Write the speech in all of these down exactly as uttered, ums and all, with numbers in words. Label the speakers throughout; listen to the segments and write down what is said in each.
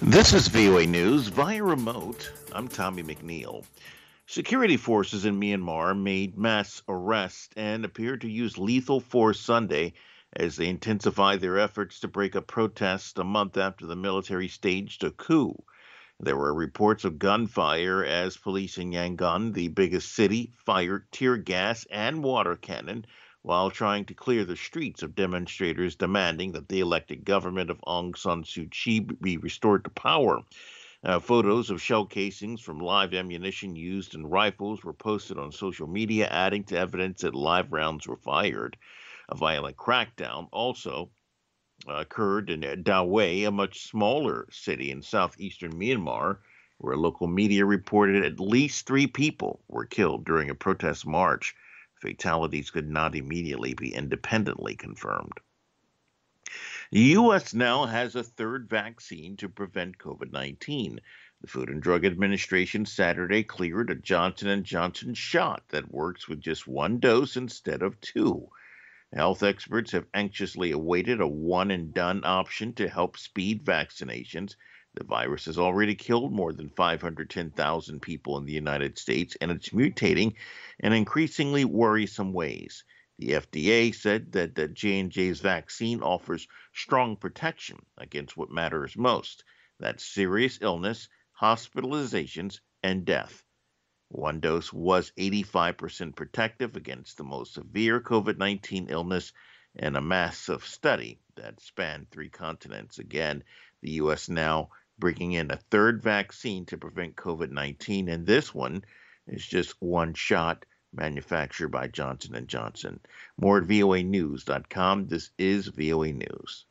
Speaker 1: This is V O A News via remote. I'm Tommy McNeil. Security forces in Myanmar made mass arrests and appeared to use lethal force Sunday as they intensify their efforts to break up protests a month after the military staged a coup. There were reports of gunfire as police in Yangon, the biggest city, fired tear gas and water cannon while trying to clear the streets of demonstrators demanding that the elected government of Aung San Suu Kyi be restored to power. Uh, photos of shell casings from live ammunition used in rifles were posted on social media, adding to evidence that live rounds were fired. A violent crackdown also uh, occurred in Dawei, a much smaller city in southeastern Myanmar, where local media reported at least three people were killed during a protest march. Fatalities could not immediately be independently confirmed. The U S now has a third vaccine to prevent COVID nineteen. The Food and Drug Administration Saturday cleared a Johnson and Johnson shot that works with just one dose instead of two. Health experts have anxiously awaited a one-and-done option to help speed vaccinations. The virus has already killed more than five hundred ten thousand people in the United States, and it's mutating in increasingly worrisome ways. The F D A said that the J and J's vaccine offers strong protection against what matters most. That's serious illness, hospitalizations, and death. One dose was eighty-five percent protective against the most severe COVID nineteen illness in a massive study that spanned three continents. Again, the U S now bringing in a third vaccine to prevent COVID nineteen, and this one is just one shot manufactured by Johnson and Johnson. More at V O A news dot com. This is V O A News.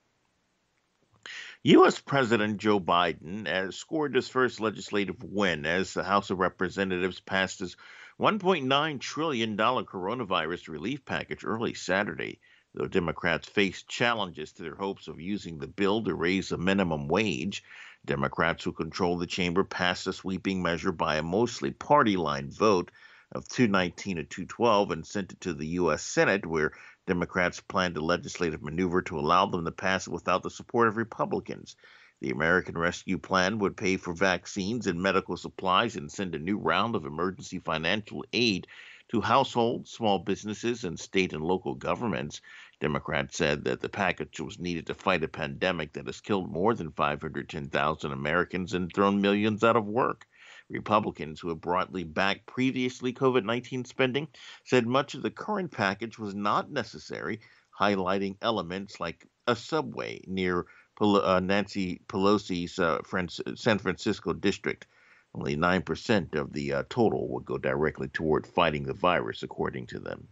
Speaker 1: U S. President Joe Biden has scored his first legislative win as the House of Representatives passed his one point nine trillion dollars coronavirus relief package early Saturday. Though Democrats faced challenges to their hopes of using the bill to raise the minimum wage, Democrats who control the chamber passed a sweeping measure by a mostly party-line vote of two nineteen to two twelve and sent it to the U S. Senate, where Democrats planned a legislative maneuver to allow them to pass it without the support of Republicans. The American Rescue Plan would pay for vaccines and medical supplies and send a new round of emergency financial aid to households, small businesses, and state and local governments. Democrats said that the package was needed to fight a pandemic that has killed more than five hundred ten thousand Americans and thrown millions out of work. Republicans, who have broadly backed previously COVID nineteen spending, said much of the current package was not necessary, highlighting elements like a subway near uh, Nancy Pelosi's uh, San Francisco district. Only nine percent of the uh, total would go directly toward fighting the virus, according to them.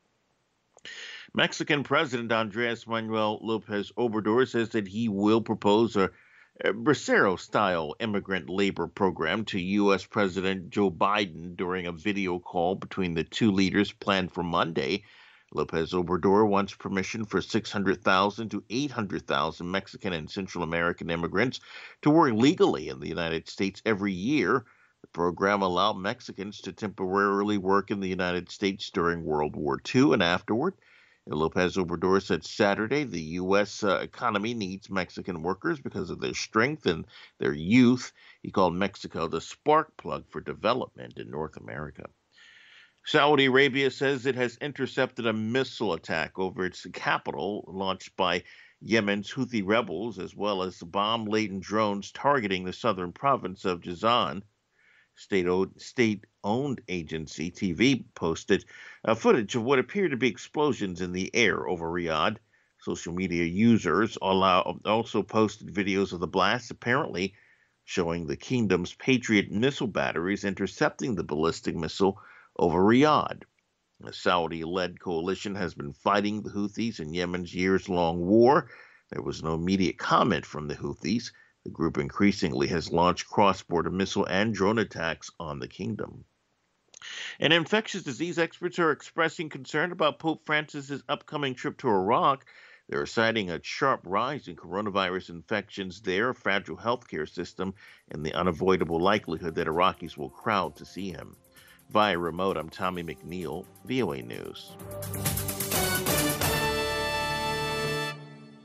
Speaker 1: Mexican President Andres Manuel Lopez Obrador says that he will propose a Bracero-style immigrant labor program to U S. President Joe Biden during a video call between the two leaders planned for Monday. Lopez Obrador wants permission for six hundred thousand to eight hundred thousand Mexican and Central American immigrants to work legally in the United States every year. The program allowed Mexicans to temporarily work in the United States during World War Two and afterward. Lopez Obrador said Saturday the U S uh, economy needs Mexican workers because of their strength and their youth. He called Mexico the spark plug for development in North America. Saudi Arabia says it has intercepted a missile attack over its capital launched by Yemen's Houthi rebels, as well as bomb-laden drones targeting the southern province of Jazan. State-owned, state-owned agency T V posted uh, footage of what appeared to be explosions in the air over Riyadh. Social media users allow, also posted videos of the blast, apparently showing the kingdom's Patriot missile batteries intercepting the ballistic missile over Riyadh. The Saudi-led coalition has been fighting the Houthis in Yemen's years-long war. There was no immediate comment from the Houthis. The group increasingly has launched cross-border missile and drone attacks on the kingdom. And infectious disease experts are expressing concern about Pope Francis's upcoming trip to Iraq. They're citing a sharp rise in coronavirus infections there, a fragile healthcare system, and the unavoidable likelihood that Iraqis will crowd to see him. Via remote, I'm Tommy McNeil, V O A News.